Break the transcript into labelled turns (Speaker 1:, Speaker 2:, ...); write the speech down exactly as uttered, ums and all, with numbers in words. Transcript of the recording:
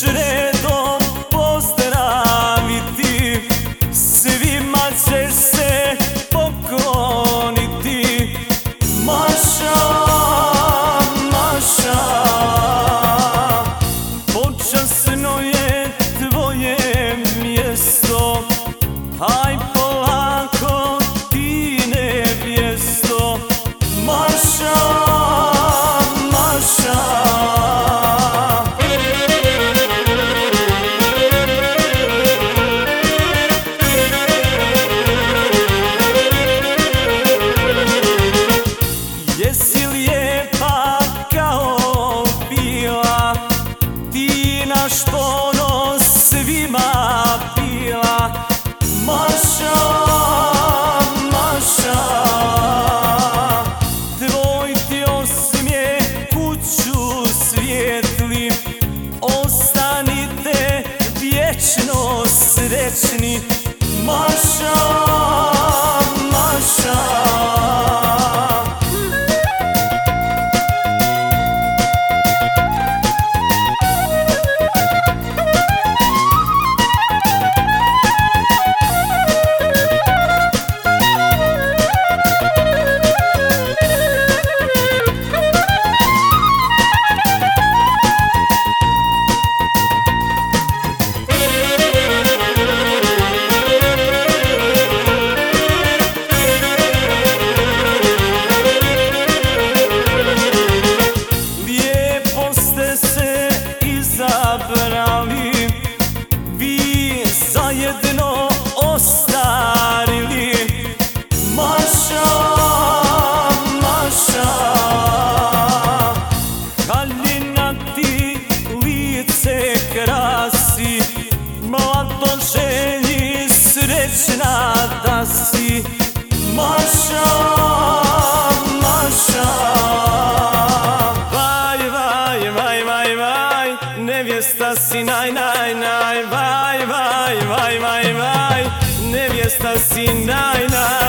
Speaker 1: redom pozdraviti, svima ćeš se pokloniti. Maša, Maša, počasno je tvoje mjesto, aj polako ti nevjesto. Maša, Maša, jesi lijepa kao bila, ti naš ponos svima bila. Maša, Maša, tvoj ti osmijeh kuću svijetli, ostanite vječno srećni. Maša, Maša, izabrali, vi zajedno ostarili. Maša, Maša, haljina ti lice krasi, mlado želji srećna da si. Maša, Maša, nevjesta si naj, naj, naj, vaj, vaj, vaj, vaj, vaj, nevjesta si naj, naj.